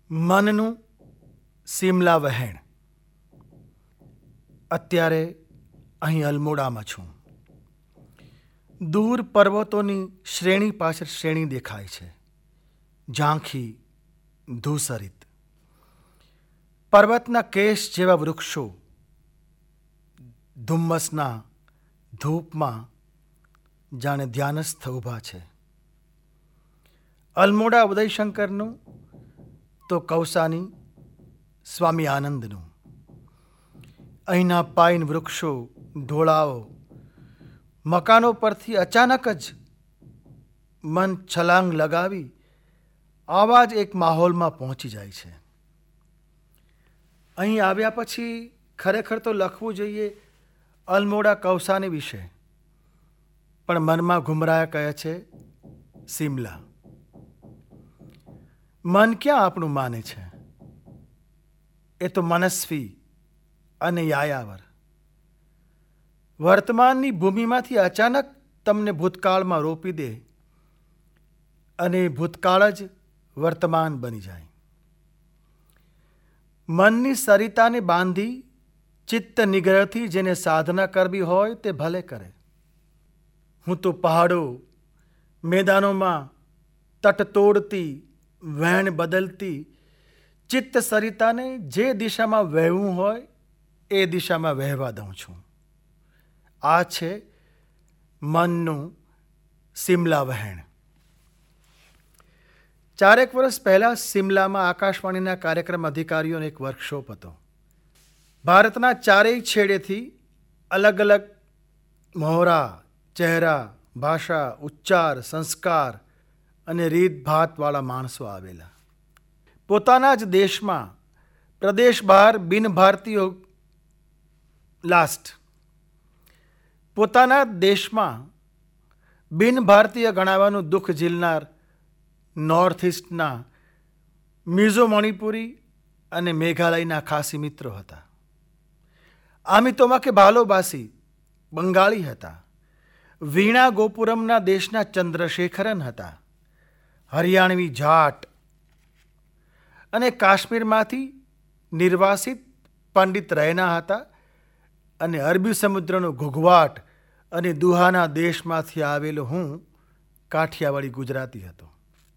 મનનું સિમલા વહેણ. અત્યારે અહીં અલમોડામાં છું. દૂર પર્વતોની શ્રેણી પાછળ શ્રેણી દેખાય છે. ઝાંખી, ધૂસરિત. પર્વતના કેશ જેવા વૃક્ષો ધુમ્મસના ધૂપમાં જાણે ધ્યાનસ્થ ઊભા છે. અલમોડા ઉદયશંકરનું તો કૌસાની સ્વામી આનંદનું. અહીંના પાઇન વૃક્ષો, ઢોળાવો, મકાનો પરથી અચાનક જ મન છલાંગ લગાવી આવા જ એક માહોલમાં પહોંચી જાય છે. અહીં આવ્યા પછી ખરેખર તો લખવું જોઈએ અલમોડા કૌસાની વિશે, પણ મનમાં ઘુમરાયા કહે છે સિમલા. મન ક્યાં આપણું માને છે? એ તો મનસ્વી અને યાયાવર. વર્તમાનની ભૂમિમાંથી અચાનક તમને ભૂતકાળમાં રોપી દે અને ભૂતકાળ જ વર્તમાન બની જાય. મનની સરિતાને બાંધી ચિત્ત નિગ્રહથી જેને સાધના કરવી હોય તે ભલે કરે. હું તો પહાડો, મેદાનોમાં તટ તોડતી, વહેણ બદલતી ચિત્ત સરિતાને જે દિશામાં વહેવું હોય એ દિશામાં વહેવા દઉં છું. આ છે મનનું સિમલા વહેણ. 4 વર્ષ પહેલાં સિમલામાં આકાશવાણીના કાર્યક્રમ અધિકારીઓનો એક વર્કશોપ હતો. ભારતના ચારેય છેડેથી અલગ અલગ મહોરા, ચહેરા, ભાષા, ઉચ્ચાર, સંસ્કાર અને રીતભાતવાળા માણસો આવેલા. પોતાના જ દેશમાં, પ્રદેશ બહાર બિન ભારતીયો લાસ્ટ. પોતાના દેશમાં બિન ભારતીય ગણાવાનું દુઃખ ઝીલનાર નોર્થ ઇસ્ટના મિઝો મણિપુરી અને મેઘાલયના ખાસી મિત્રો હતા. આમિતોમાં કે ભાલોબાસી બંગાળી હતા. વીણા ગોપુરમના દેશના ચંદ્રશેખરન હતા. હરિયાણવી જાટ અને કાશ્મીરમાંથી નિર્વાસિત પંડિત રૈના હતા. અને અરબી સમુદ્રનો ઘૂઘવાટ અને દુહાના દેશમાંથી આવેલો હું કાઠિયાવાડી ગુજરાતી હતો.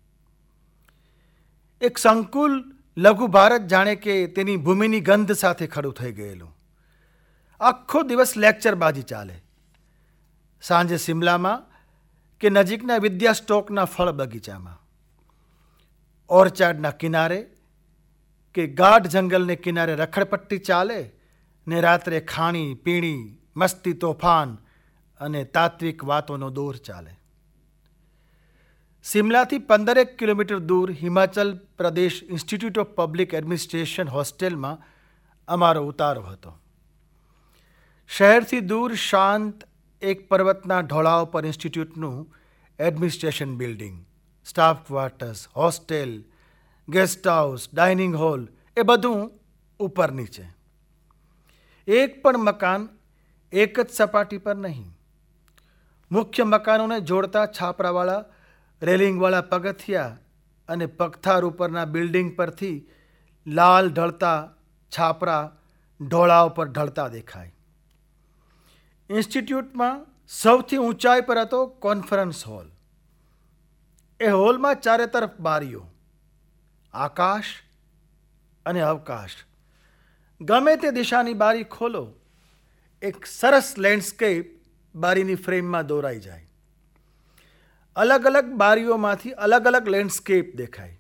એક સંકુલ લઘુ ભારત જાણે કે તેની ભૂમિની ગંધ સાથે ખડું થઈ ગયેલું. આખો દિવસ લેક્ચરબાજી ચાલે. સાંજે સિમલામાં કે નજીકના વિદ્યા સ્ટોકના ફળ બગીચામાં, ઓર્ચાર્ડના કિનારે કે ગાઢ જંગલને કિનારે રખડપટ્ટી ચાલે ને રાત્રે ખાણી પીણી, મસ્તી તોફાન અને તાત્વિક વાતોનો દોર ચાલે. સિમલાથી 15 કિલોમીટર દૂર Himachal Pradesh institute of public administration હોસ્ટેલમાં અમારો ઉતારો હતો. શહેરથી દૂર શાંત એક પર્વતના ઢોળાવ પર ઇન્સ્ટિટ્યૂટનું administration building, staff quarters, hostel, guest house, dining hall એ બધું ઉપર નીચે. એક પણ મકાન એક જ સપાટી પર નહીં. મુખ્ય મકાનોને જોડતા છાપરાવાળા રેલિંગવાળા પગથિયા અને પગથાર ઉપરના બિલ્ડિંગ પરથી લાલ ઢળતા છાપરા ઢોળાવ પર ઢળતા દેખાય. ઇન્સ્ટિટ્યૂટમાં સૌથી ઊંચાઈ પર હતો કોન્ફરન્સ હોલ. એ હોલમાં ચારે તરફ બારીઓ, આકાશ અને અવકાશ. ગમે તે દિશાની બારી ખોલો, એક સરસ લેન્ડસ્કેપ બારીની ફ્રેમમાં દોરાઈ જાય. અલગ અલગ બારીઓમાંથી અલગ અલગ લેન્ડસ્કેપ દેખાય.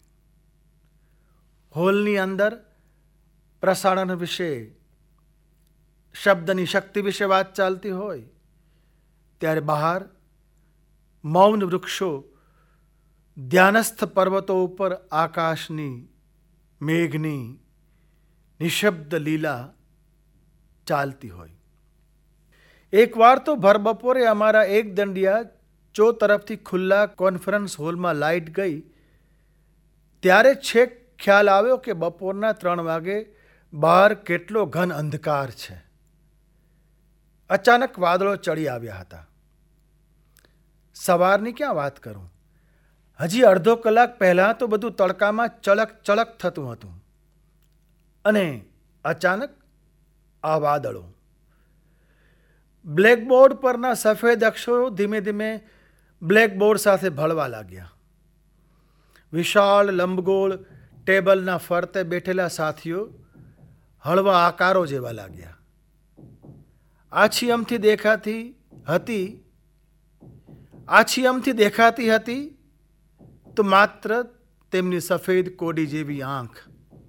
હોલની અંદર પ્રસારણ વિશે, શબ્દની શક્તિ વિશે વાત ચાલતી હોય, ત્યારે બહાર મૌન વૃક્ષો ધ્યાનસ્થ પર્વતો ઉપર આકાશની, મેઘની નિશબ્દ લીલા ચાલતી હોય. એકવાર તો ભર બપોરે અમારા એક દંડિયા ચો તરફથી ખુલ્લા કોન્ફરન્સ હોલમાં લાઇટ ગઈ ત્યારે છેક ખ્યાલ આવ્યો કે બપોરના 3 વાગે બહાર કેટલો ઘન અંધકાર છે. અચાનક વાદળો ચડી આવ્યા હતા. સવારની ક્યાં વાત કરું, હજી અડધો કલાક પહેલાં તો બધું તડકામાં ચળક ચળક થતું હતું અને અચાનક આ વાદળો. બ્લેકબોર્ડ પરના સફેદ અક્ષરો ધીમે ધીમે બ્લેકબોર્ડ સાથે ભળવા લાગ્યા. વિશાળ લંબગોળ ટેબલના ફરતે બેઠેલા સાથીઓ હળવા આકારો જેવા લાગ્યા. આછી અમથી દેખાતી હતી તો માત્ર તેમની સફેદ કોડી જેવી આંખ.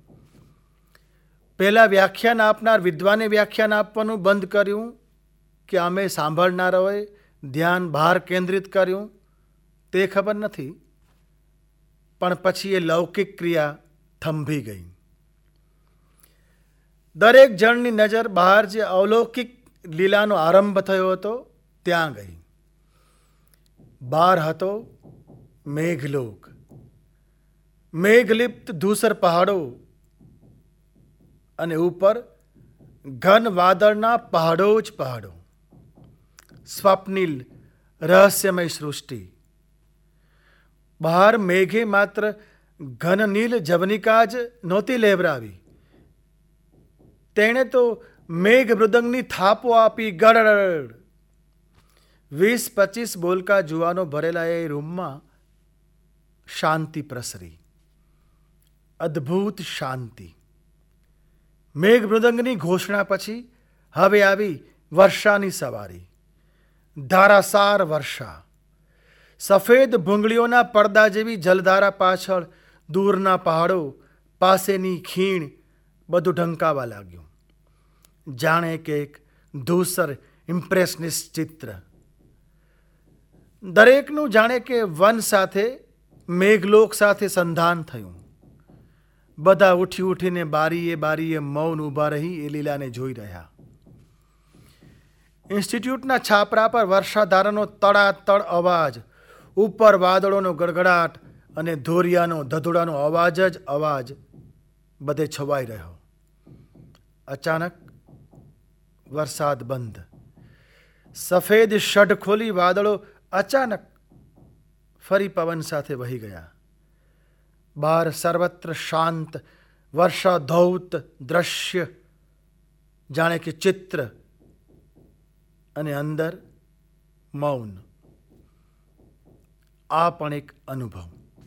પહેલા વ્યાખ્યાન આપનાર વિદ્વાને વ્યાખ્યાન આપવાનું બંધ કર્યું કે અમે સાંભળનારાઓએ ધ્યાન બહાર કેન્દ્રિત કર્યું તે ખબર નથી, પણ પછી એ લૌકિક ક્રિયા થંભી ગઈ. દરેક જણની નજર બહાર જે અલૌકિક લીલાનો આરંભ થયો હતો ત્યાં ગઈ. બહાર હતો મેઘલોક, મેઘલિપ્ત ધૂસર પહાડો અને ઉપર ઘન વાદળના પહાડો જ પહાડો. સ્વપ્નિલ રહસ્યમય સૃષ્ટિ. બહાર મેઘે માત્ર ઘન નીલ જવનિકા જ નહોતી લેવરાવી, તેણે તો મેઘ મૃદંગની થાપો આપી. ગડડ 20-25 બોલકા જુવાનો ભરેલા એ રૂમમાં શાંતિ પ્રસરી. અદ્ભુત શાંતિ. મેઘ મૃદંગની ઘોષણા પછી હવે આવી વર્ષાની સવારી. ધારાસાર વર્ષા. સફેદ ભૂંગળીઓના પડદા જેવી જલધારા પાછળ દૂરના પહાડો, પાસેની ખીણ બધું ઢંકાવા લાગ્યું. જાણે કે એક ધૂસર ઇમ્પ્રેશનિસ્ટ ચિત્ર. દરેકનું જાણે કે વન સાથે, મેઘલોક સાથે સંધાન થયું. બધા ઉઠીને બારીએ મૌન ઊભા રહી એ લીલાને જોઈ રહ્યા. ઇન્સ્ટિટ્યૂટના છાપરા પર વર્ષાધારાનો તડાતડ અવાજ, ઉપર વાદળોનો ગડગડાટ અને ધોરિયાનો ધધોડાનો અવાજ બધે છવાઈ રહ્યો. અચાનક વરસાદ બંધ. સફેદ શઢ ખોલી વાદળો અચાનક ફરી પવન સાથે વહી ગયા. બહાર સર્વત્ર શાંત વર્ષાધૌત દ્રશ્ય, જાણે કે ચિત્ર, અને અંદર મૌન. આ પણ એક અનુભવ.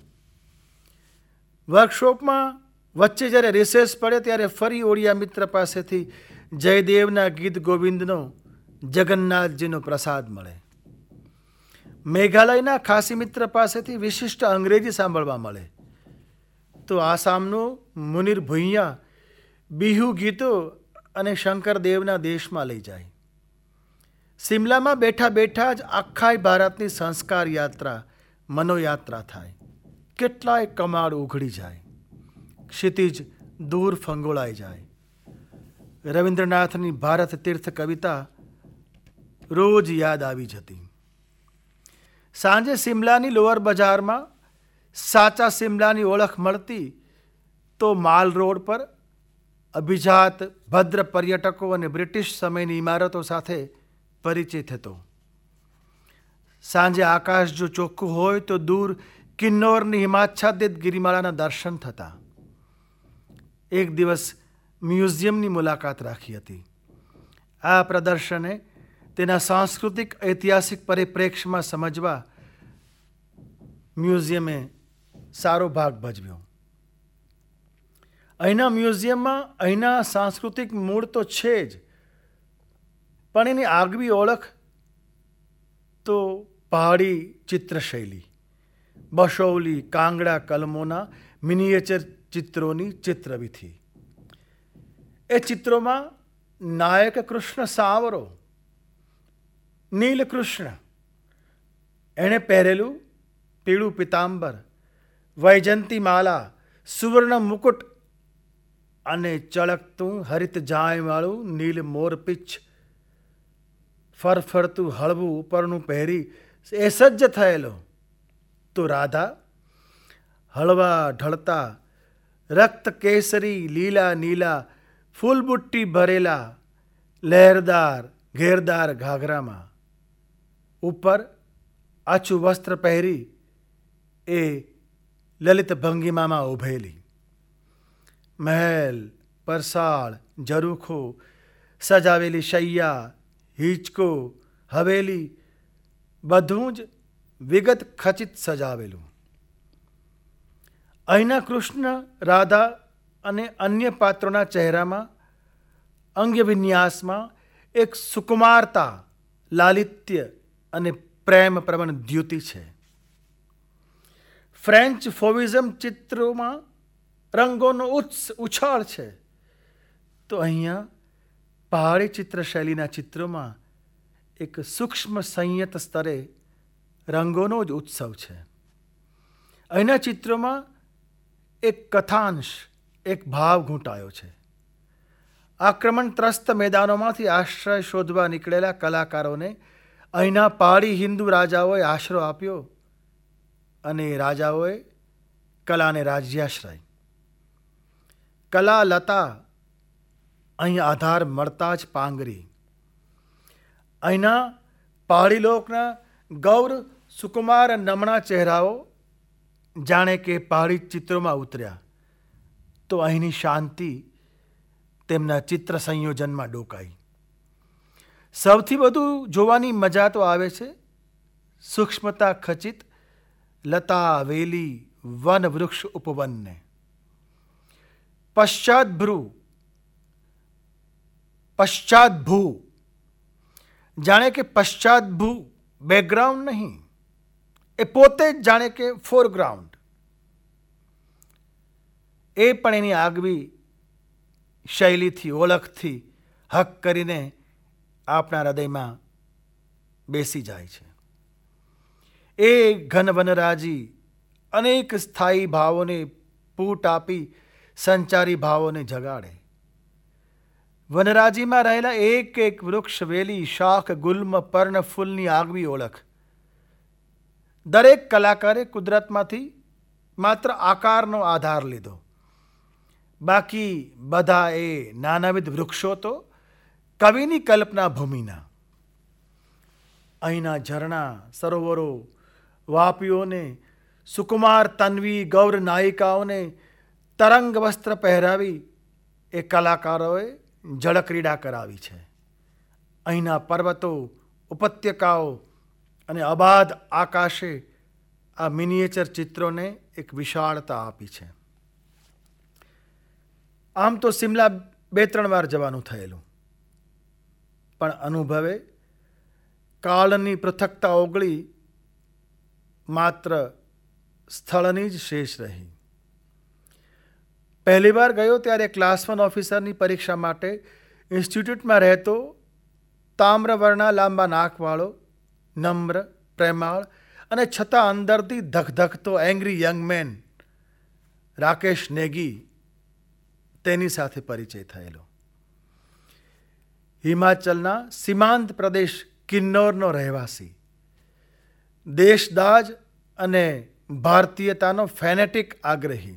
વર્કશોપમાં વચ્ચે જ્યારે રિસેસ પડે ત્યારે ફરી ઓડિયા મિત્ર પાસેથી જયદેવના ગીત ગોવિંદનો જગન્નાથજીનો પ્રસાદ મળે. મેઘાલયના ખાસી મિત્ર પાસેથી વિશિષ્ટ અંગ્રેજી સાંભળવા મળે. તો આસામનો મુનિર ભુઈયા બિહુ ગીતો અને શંકરદેવના દેશમાં લઈ જાય. સિમલામાં બેઠા બેઠા જ આખા ભારતની સંસ્કાર યાત્રા, મનોયાત્રા થાય. કેટલાય કમાડ ઉઘડી જાય, ક્ષિતિજ દૂર ફંગોળાઈ જાય. રવિન્દ્રનાથની ભારત તીર્થ કવિતા રોજ યાદ આવી જતી. સાંજે સિમલાની લોઅર બજારમાં સાચા સિમલાની ઓળખ મળતી તો માલ રોડ પર અભિજાત ભદ્ર પર્યટકો અને બ્રિટિશ સમયની ઇમારતો સાથે પરિચય થતો. સાંજે આકાશ જો ચોખ્ખું હોય તો દૂર કિન્નોરની હિમાચ્છાદિત ગિરિમાળાના દર્શન થતા. એક દિવસ મ્યુઝિયમની મુલાકાત રાખી હતી. આ પ્રદર્શને તેના સાંસ્કૃતિક ઐતિહાસિક પરિપ્રેક્ષ્યમાં સમજવા મ્યુઝિયમે સારો ભાગ ભજવ્યો. અહીંના મ્યુઝિયમમાં અહીંના સાંસ્કૃતિક મૂળ તો છે જ, પણ એની આગવી ઓળખ તો પહાડી ચિત્રશૈલી, બશૌલી કાંગડા કલમોના મિનિએચર ચિત્રોની ચિત્રવિધિ. એ ચિત્રોમાં નાયક કૃષ્ણ સાવરો, નીલકૃષ્ણ, એણે પહેરેલું પીળું પિતાંબર, વૈજંતી માલા, સુવર્ણ મુકુટ અને ચળકતું હરિત જાયવાળું નીલ મોરપીછ, ફરફરતું હળવું ઉપરનું પહેરી એ સજ્જ થયેલો. તો રાધા હળવા ઢળતા રક્ત કેસરી લીલા નીલા ફૂલબુટ્ટી ભરેલા લહેરદાર ઘેરદાર ઘાઘરામાં, ઉપર આછું વસ્ત્ર પહેરી એ લલિત ભંગીમામાં ઊભેલી. મહેલ, પરસાળ, ઝરૂખો, સજાવેલી શૈયા, હિંચકો, હવેલી બધું જ વિગત ખચિત સજાવેલું. અહીંના કૃષ્ણ, રાધા અને અન્ય પાત્રોના ચહેરામાં, અંગવિન્યાસમાં એક સુકુમારતા, લાલિત્ય અને પ્રેમ પ્રવણ દ્યુતિ છે. ફ્રેન્ચ ફોવિઝમ ચિત્રોમાં રંગોનો ઉછાળ છે, તો અહીંયા પહાડી ચિત્રશૈલીના ચિત્રોમાં એક સૂક્ષ્મ સંયત સ્તરે રંગોનો જ ઉત્સવ છે. અહીંના ચિત્રોમાં એક કથાંશ, એક ભાવ ઘૂંટાયો છે. આક્રમણ ત્રસ્ત મેદાનોમાંથી આશ્રય શોધવા નીકળેલા કલાકારોને અહીંના પહાડી હિન્દુ રાજાઓએ આશરો આપ્યો અને રાજાઓએ કલાને રાજ્યાશ્રય. કલા લતા અહીં આધાર મળતા જ પાંગરી. અહીંના પહાડી લોકના ગૌર સુકુમાર નમણા ચહેરાઓ જાણે કે પહાડી ચિત્રોમાં ઉતર્યા, તો અહીંની શાંતિ તેમના ચિત્ર સંયોજનમાં ડોકાઈ. સૌથી વધુ જોવાની મજા તો આવે છે સૂક્ષ્મતા ખચિત લતા, વેલી, વન, વૃક્ષ, ઉપવનને. પશ્ચાદભૂ જાણે કે પશ્ચાદભૂ બેકગ્રાઉન્ડ નહીં, એ પોતે જ જાણે કે ફોરગ્રાઉન્ડ. એ પણ એની આગવી શૈલીથી, ઓળખથી હક કરીને આપણા હૃદયમાં બેસી જાય છે. એ ઘન વનરાજી અનેક સ્થાયી ભાવોને પૂટ આપી સંચારી ભાવોને જગાડે. વનરાજીમાં રહેલા એક એક વૃક્ષ, વેલી, શાખ, ગુલ્મ, પર્ણ, ફૂલની આગવી ઓળખ. દરેક કલાકારે કુદરતમાંથી માત્ર આકારનો આધાર લીધો, બાકી બધા એ નાનાવિધ વૃક્ષો તો કવિની કલ્પના ભૂમિના. અહીંના ઝરણા, સરોવરો, વાપીઓને, સુકુમાર તન્વી ગૌર નાયિકાઓને તરંગ વસ્ત્ર પહેરાવી એ કલાકારોએ જળક્રીડા કરાવી છે. અહીંના પર્વતો, ઉપત્યકાઓ અને અબાધ આકાશે આ મિનિએચર ચિત્રોને એક વિશાળતા આપી છે. આમ તો સિમલા 2-3 વાર જવાનું થયેલું, પણ અનુભવે કાળની પૃથકતા ઓગળી માત્ર સ્થળની જ શેષ રહી. પહેલી વાર ગયો ત્યારે ક્લાસ 1 ઓફિસરની પરીક્ષા માટે ઇન્સ્ટિટ્યૂટમાં રહેતો તામ્રવર્ણા લાંબા નાકવાળો, નમ્ર, પ્રેમાળ અને છતાં અંદરથી ધકધકતો angry young man Rakesh Negi, તેની સાથે પરિચય થયેલો. હિમાચલના સીમાંત પ્રદેશ કિન્નોરનો રહેવાસી, દેશદાજ અને ભારતીયતાનો ફેનેટિક આગ્રહી.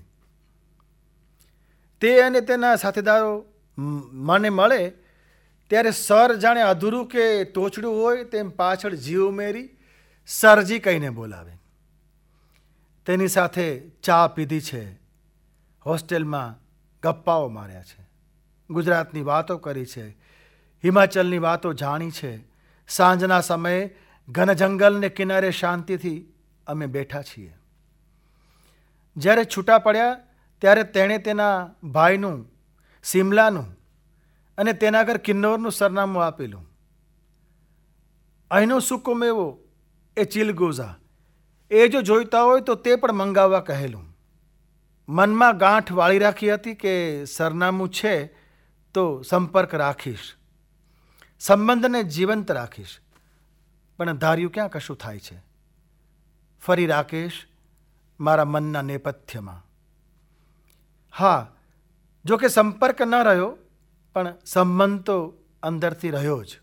તે અને તેના સાથીદારો મને મળે ત્યારે સર જાણે અધૂરું કે તોછડું હોય તેમ પાછળ જીવ ઉમેરી સરજી કહીને બોલાવે. તેની સાથે ચા પીધી છે, હોસ્ટેલમાં ગપ્પાઓ માર્યા છે, ગુજરાતની વાતો કરી છે, હિમાચલની વાતો જાણી છે. સાંજના સમયે ઘન જંગલને કિનારે શાંતિથી અમે બેઠા છીએ. જ્યારે છૂટા પડ્યા ત્યારે તેણે તેના ભાઈનું, સિમલાનું અને તેના ઘર કિન્નોરનું સરનામું આપેલું. અહીંનો સૂકો મેવો એ ચિલગોઝા, એ જો જોઈતા હોય તો તે પણ મંગાવવા કહેલું. મનમાં ગાંઠ વાળી રાખી હતી કે સરનામું છે તો સંપર્ક રાખીશ, સંબંધને જીવંત રાખીશ, પણ ધાર્યું ક્યાં કશું થાય છે. ફરી રાકેશ મારા મનના નેપથ્યમાં. હા, જો કે સંપર્ક ન રહ્યો, પણ સંબંધ તો અંદરથી રહ્યો જ.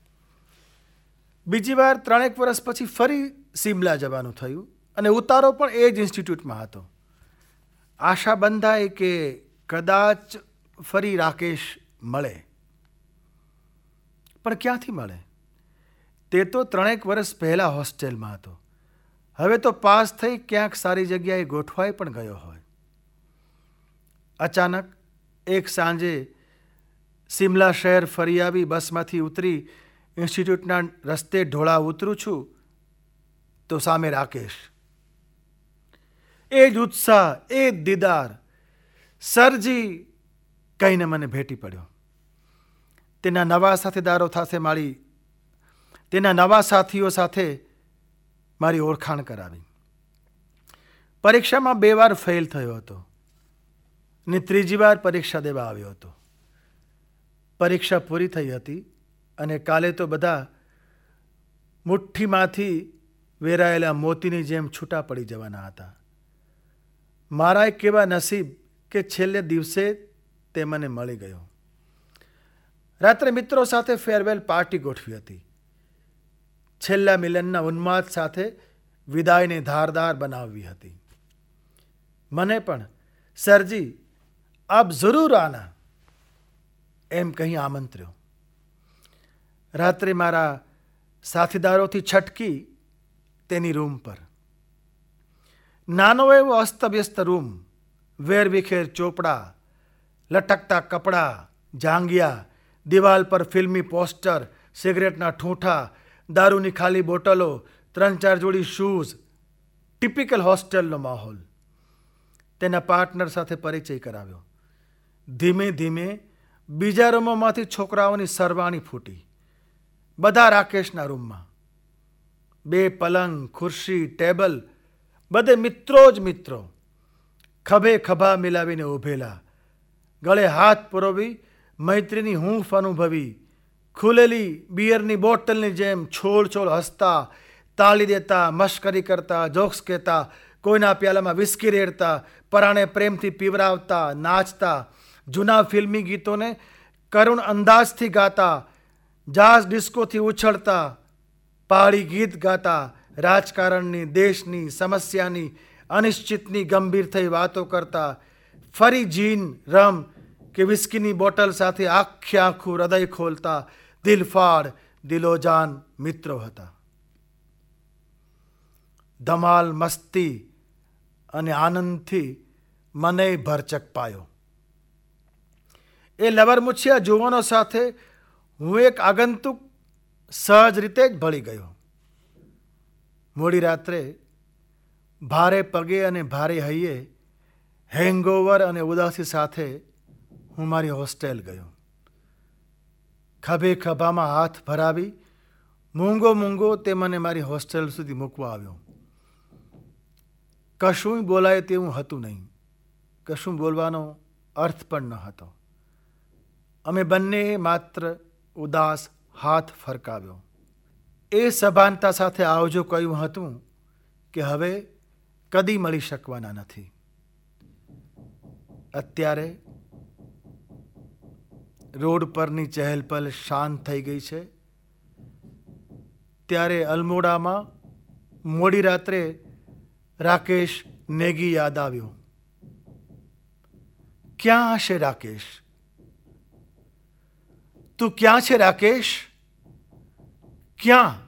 બીજી વાર 3 વર્ષ પછી ફરી સિમલા જવાનું થયું અને ઉતારો પણ એ જ ઇન્સ્ટિટ્યૂટમાં હતો. આશા બંધાઈ કે કદાચ ફરી રાકેશ મળે, પણ ક્યાંથી મળે? તે તો 3 વર્ષ પહેલાં હોસ્ટેલમાં હતો, હવે તો પાસ થઈ ક્યાંક સારી જગ્યાએ ગોઠવાઈ પણ ગયો હોય. અચાનક એક સાંજે સિમલા શહેર ફરી આવી બસમાંથી ઉતરી ઇન્સ્ટિટ્યૂટના રસ્તે ઢોળા ઉતરું છું તો સામે રાકેશ. એ જ ઉત્સાહ, એ જ દીદાર. સરજી કહીને મને ભેટી પડ્યો. તેના નવા સાથીઓ સાથે મારી ઓળખાણ કરાવી. પરીક્ષામાં 2 વાર ફેલ થયો હતો ને 3જી વાર પરીક્ષા દેવા આવ્યો હતો. પરીક્ષા પૂરી થઈ હતી અને કાલે તો બધા મુઠ્ઠીમાંથી વેરાયેલા મોતીની જેમ છૂટા પડી જવાના હતા. મારા કેવા નસીબ કે છેલ્લે દિવસે તે મને મળી ગયો. રાત્રે મિત્રો સાથે ફેરવેલ પાર્ટી ગોઠવી હતી. છેલ્લા મિલનના ઉન્માદ સાથે વિદાયને ધારદાર બનાવવી હતી. મને પણ સરજી આપ જરૂર આના એમ કહી આમંત્ર્યો. રાત્રે મારા સાથીદારોથી છટકી તેની રૂમ પર. નાનો એવો અસ્તવ્યસ્ત રૂમ, વેરવિખેર ચોપડા, લટકતા કપડાં, જાંગિયા, દિવાલ પર ફિલ્મી પોસ્ટર, સિગરેટના ઠૂંઠા, દારૂની ખાલી બોટલો, 3-4 જોડી શૂઝ. ટિપિકલ હોસ્ટેલનો માહોલ. તેના પાર્ટનર સાથે પરિચય કરાવ્યો. ધીમે ધીમે બીજા રૂમોમાંથી છોકરાઓની સરવાણી ફૂટી. બધા રાકેશના રૂમમાં. 2 પલંગ, ખુરશી, ટેબલ, બધે મિત્રો જ મિત્રો. ખભે ખભા મિલાવીને ઊભેલા. ગળે હાથ પરોવી મૈત્રીની હૂંફ અનુભવી. ખુલેલી બિયરની બોટલની જેમ છોડ હસતા, તાળી દેતા, મશ્કરી કરતા, જોક્સ કહેતા, કોઈના પ્યાલામાં વિસ્કી રેડતા, પરાણે પ્રેમથી પીવરાવતા, નાચતા, જૂના ફિલ્મી ગીતોને કરુણ અંદાજથી ગાતા, જાઝ ડિસ્કોથી ઉછળતા, પહાડી ગીત ગાતા, રાજકારણની, દેશની, સમસ્યાની, અનિશ્ચિતની ગંભીર થઈ વાતો કરતા, ફરી જીન, રમ કે વિસ્કીની બોટલ સાથે આખું હૃદય ખોલતા દિલફાડ, દિલોજાન મિત્રો હતા. ધમાલ, મસ્તી અને આનંદથી મને ભરચક પાયો. એ લવરમુછિયા જુવાનો સાથે હું એક આગંતુક સહજ રીતે જ ભળી ગયો. મોડી રાત્રે ભારે પગે અને ભારે હૈયે, હેંગઓવર અને ઉદાસી સાથે હું મારી હોસ્ટેલ ગયો. ખભે ખભામાં હાથ ભરાવી મૂંગો તે મને મારી હોસ્ટેલ સુધી મૂકવા આવ્યો. કશું બોલાય તેવું હતું નહીં. કશું બોલવાનો અર્થ પણ ન હતો. અમે બંને માત્ર ઉદાસ હાથ ફરકાવ્યો. એ સભાનતા સાથે આવજો કહ્યું હતું કે હવે કદી મળી શકવાના નથી. અત્યારે રોડ પરની ચહેલપહલ શાંત થઈ ગઈ છે. ત્યારે અલમોડામાં મોડી રાત્રે રાકેશ નેગી યાદ આવ્યો. ક્યાં હશે રાકેશ? તું ક્યાં છે રાકેશ? ક્યાં?